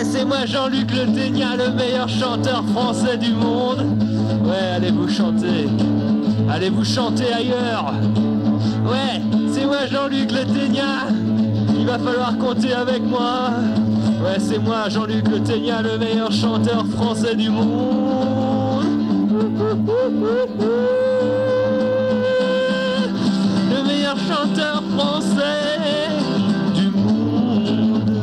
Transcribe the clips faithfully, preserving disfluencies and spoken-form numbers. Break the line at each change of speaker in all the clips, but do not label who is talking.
Ouais, c'est moi Jean-Luc Le Ténia, le meilleur chanteur français du monde. Ouais, allez vous chanter. Allez vous chanter ailleurs. Ouais, c'est moi Jean-Luc Le Ténia. Il va falloir compter avec moi. Ouais, c'est moi Jean-Luc Le Ténia, le meilleur chanteur français du monde. Le meilleur chanteur français du monde.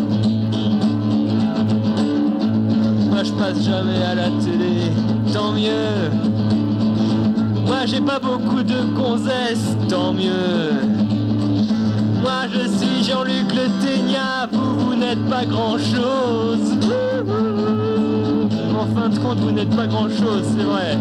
Moi je passe jamais à la télé, tant mieux. Moi j'ai pas beaucoup de gonzesses, tant mieux. Moi je suis Jean-Luc Le Ténia, vous, vous n'êtes pas grand-chose. En fin de compte, vous n'êtes pas grand-chose, c'est vrai.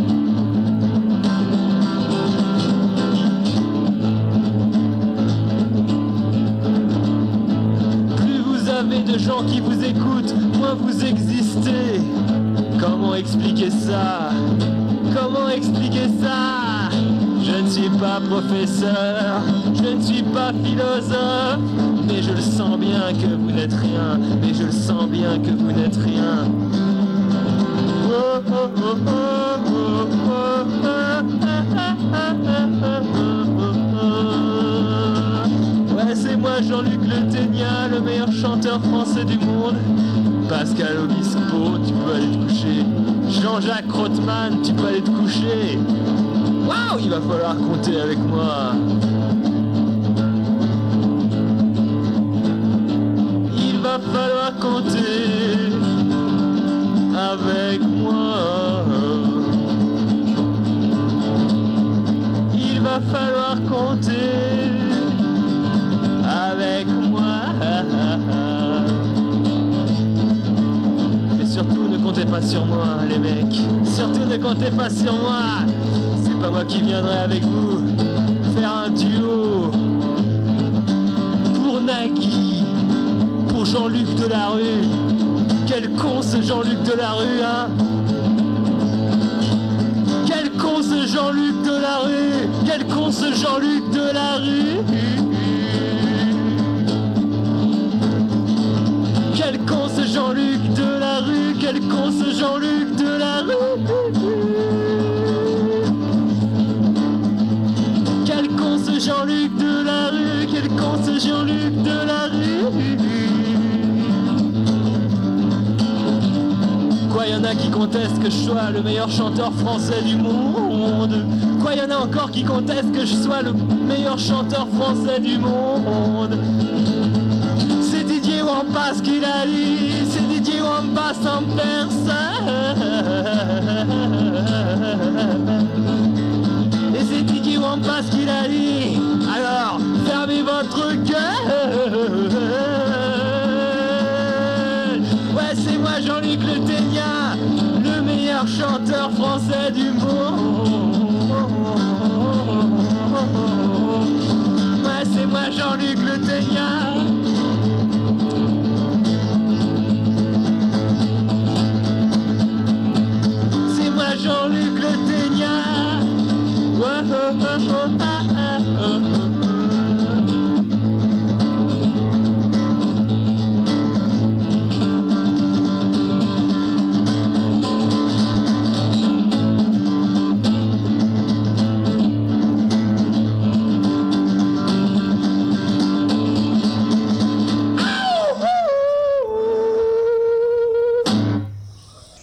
Plus vous avez de gens qui vous écoutent, moins vous existez. Comment expliquer ça? Comment expliquer ça? Je ne suis pas professeur, je ne suis pas philosophe, mais je le sens bien que vous n'êtes rien, mais je le sens bien que vous n'êtes rien. Ouais, c'est moi Jean-Luc Le Ténia, le meilleur chanteur français du monde. Pascal Obispo, tu peux aller te coucher. Jean-Jacques Rothman, tu peux aller te coucher. Waouh, il va falloir compter avec moi. Il va falloir compter avec moi. Il va falloir compter avec moi. Mais surtout ne comptez pas sur moi, les mecs. Surtout ne comptez pas sur moi. C'est pas moi qui viendrai avec vous faire un duo pour Nagui, pour Jean-Luc Delarue. Quel con ce Jean-Luc Delarue, hein? Quel con ce Jean-Luc Delarue! Quel con ce Jean-Luc Delarue! Quel con ce Jean-Luc Delarue! Quel con ce Jean-Luc Delarue! Quel con ce Jean-Luc Delarue! Quel con ce Jean-Luc Delarue! Quoi, y en a qui contestent que je sois le meilleur chanteur français du monde? Quoi, y en a encore qui contestent que je sois le meilleur chanteur français du monde? C'est Didier Wampas qui l'a dit, c'est Didier Wampas en personne. Et c'est Didier Wampas qui l'a dit, alors fermez votre gueule. Ouais, c'est moi Jean-Luc Le Ténia, le meilleur chanteur français du monde.